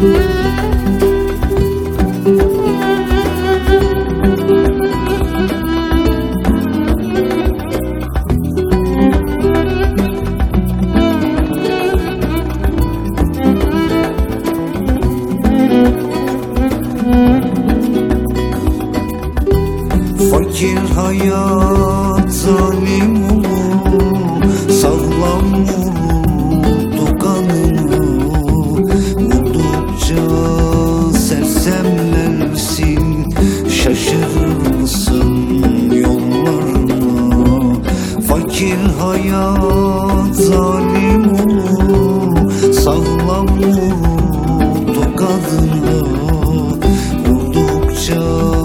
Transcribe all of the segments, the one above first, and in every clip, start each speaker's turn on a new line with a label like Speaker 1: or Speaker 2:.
Speaker 1: Fakir hayat zalim olur, sağlam vurur tokanını. Vurdukça sersemlersin, şaşırırsın yollarına. Fakir hayat zalim olur, sağlam vurur tokanını. Vurdukça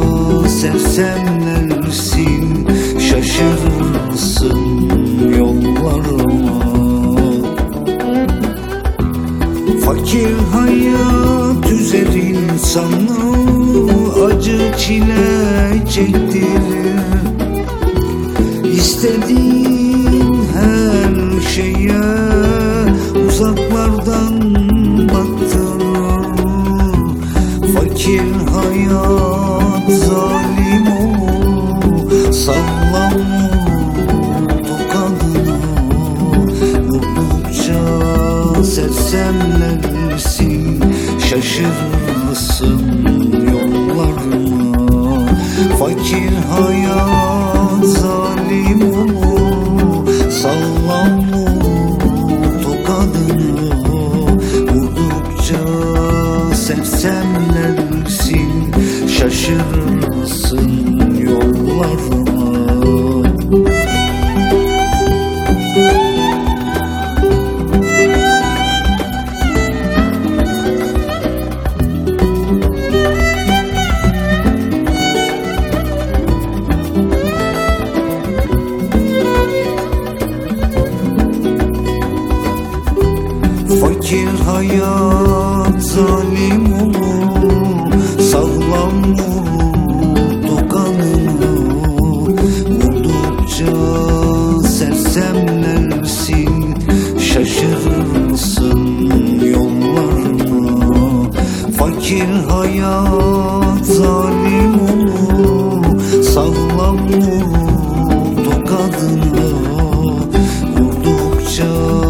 Speaker 1: sersemlersin, şaşırırsın yollarıma. Fakir hayat üzer insanı, acı çile çektirir. İstediğin her şeye uzaklardan baktırır. Fakir hayat zalim olur, sağlam vurur tokanını. Vurdukça sersemlersin, şaşırırsın yollarına. Fakir hayat zalim olur, sağlam vurur tokanını. Vurdukça sersemlersin, şaşırırsın yollarıma. Fakir hayat zalim olur, sağlam vurur tokanını. Vurdukça sersemlersin, şaşırırsın yollarına. Fakir hayat zalim olur, sağlam vurur tokanını. Vurdukça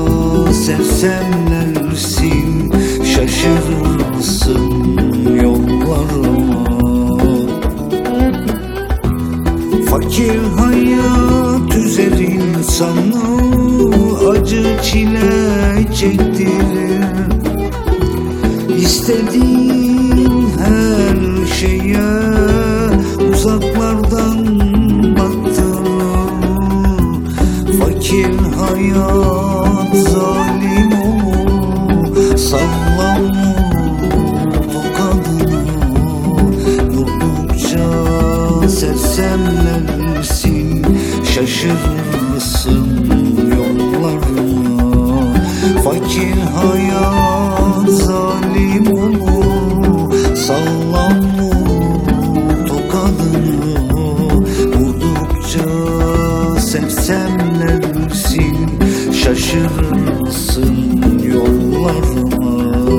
Speaker 1: sersemlersin, şaşırırsın yollarıma. Fakir hayat üzer insanı, acı çile çektirir. İstediğin her şeye uzaklardan baktırır. Fakir hayat zalim olur, sağlam vurur tokanını. Vurdukça sersemlersin, şaşırırsın yollarına. Fakir hayat zalim olur, sağlam vurur tokanını. Vurdukça sersemlersin, şaşırırsın yollarıma.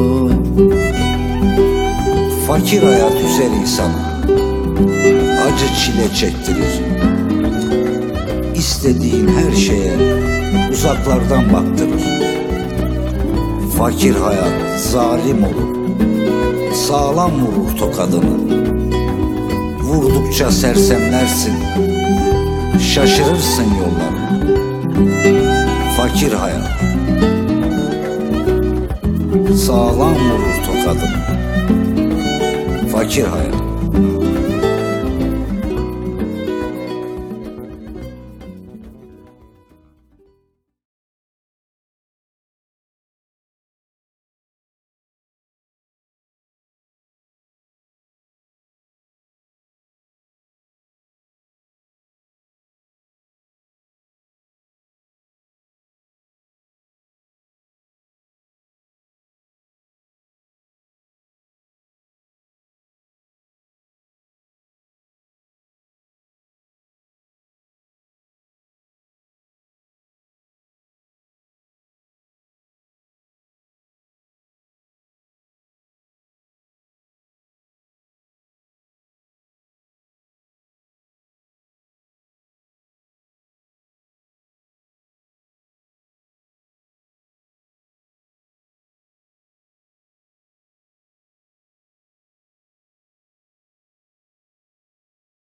Speaker 1: Fakir hayat üzer insanı, acı çile çektirir. İstediğin her şeye uzaklardan baktırır. Fakir hayat zalim olur, sağlam vurur tokadını. Vurdukça sersemlersin, şaşırırsın yollarına. Fakir hayat sağlam vurur tokadını. Fakir hayat.